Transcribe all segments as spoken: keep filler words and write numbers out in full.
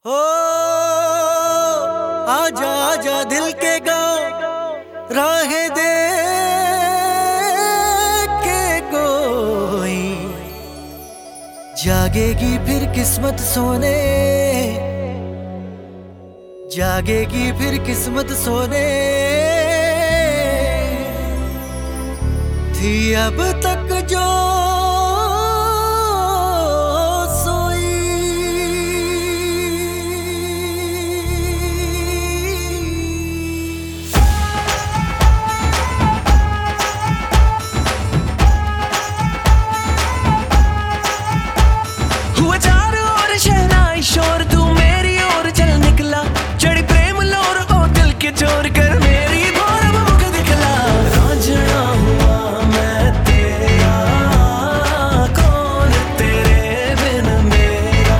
हो आजा आजा दिल के गाँव राहें दे के कोई जागेगी फिर किस्मत सोने, जागेगी फिर किस्मत सोने थी अब तक जो शोर तू मेरी ओर चल निकला, चढ़ी प्रेम लोर ओ दिल के चोर कर मेरी भोर मुख दिखला। रांझना हुआ मैं तेरा, कौन तेरे बिन मेरा,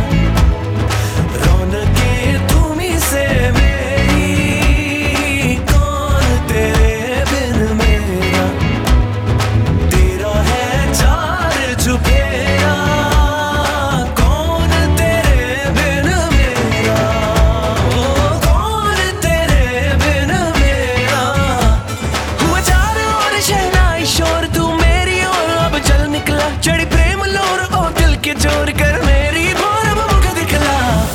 रौनके तुम्ही से मेरी, कौन तेरे बिन मेरा, तेरा है चार चुफेरा, चढ़ी प्रेम लोर ओ दिल के चोर कर मेरी भोर मुख दिखला।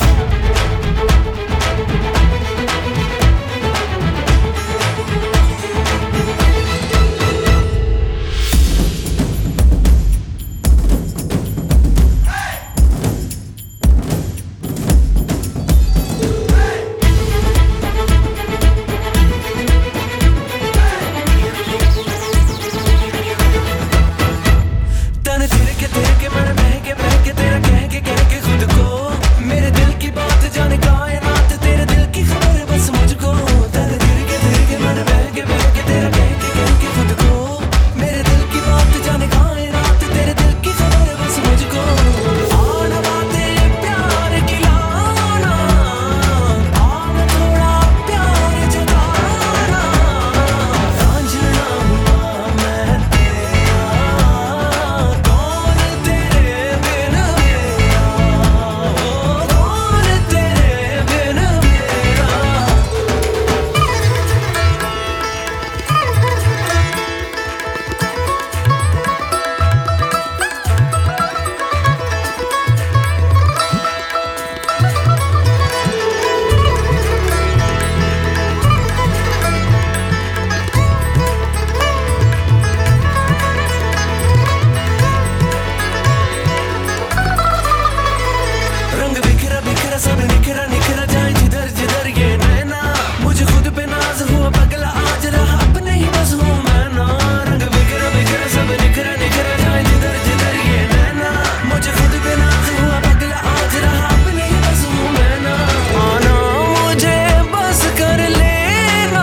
सब निखरा निखरा जाए जिधर जिधर ये नैना, मुझे खुद पे नाज हुआ पगला आज रहा अपने ही बस हूँ मैं ना। रंग बिखरा बिखरा सब निखरा निखरा जाए जिधर जिधर ये नैना, मुझे खुद पे नाज हुआ पगला आज रहा अपने ही बस हूँ मैं ना। आना मुझे बस कर लेना,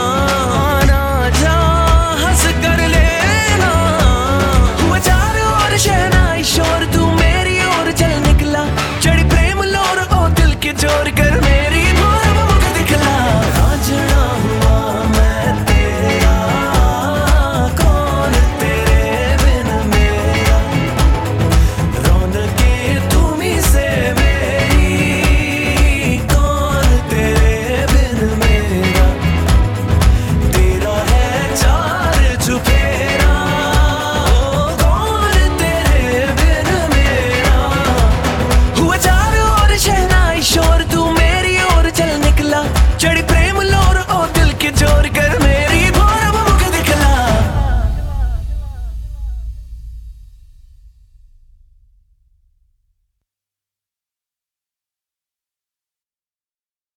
आना जा हंस कर लेना, हुआ चारों ओर शहनाई शोर तू मेरी ओर चल निकला, चढ़ी प्रेम लोर के चोर